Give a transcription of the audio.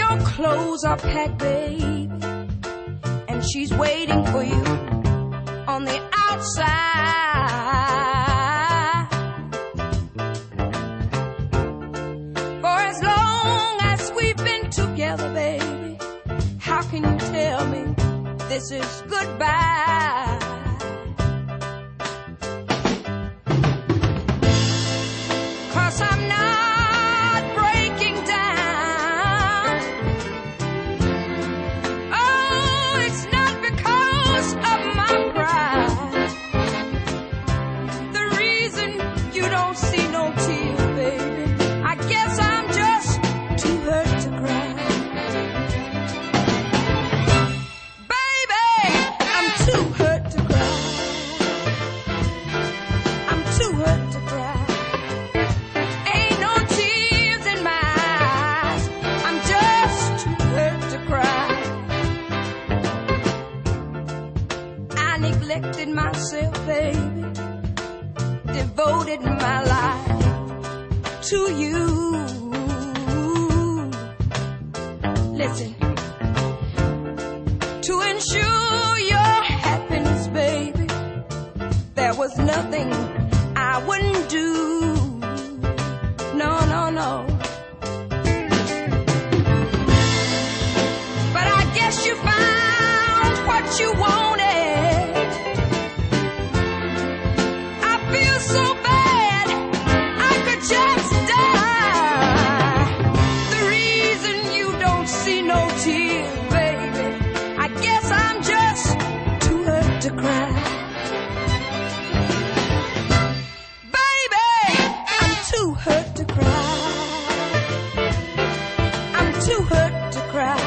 your clothes are packed, baby, and she's waiting for you on the outside. For as long as we've been together, baby, how can you tell me this is goodbye? 'Cause I'm not breaking down. Oh, it's not because of my pride. The reason you don't see no tears, baby, I guess I'm just too hurt to cry. Baby, I'm too hurt to cry. I'm too hurt to cry. Ain't no tears in my eyes. I'm just too hurt to cry. I neglected myself, baby, devoted my life to you. Listen, to ensure your happiness, baby, there was nothing I wouldn't do. No, no, no. But I guess you found what you wanted. I feel so bad, I could just die. The reason you don't see no tears, baby, I guess I'm just too hurt to cry. Baby, I'm too hurt to cry. I'm too hurt to cry.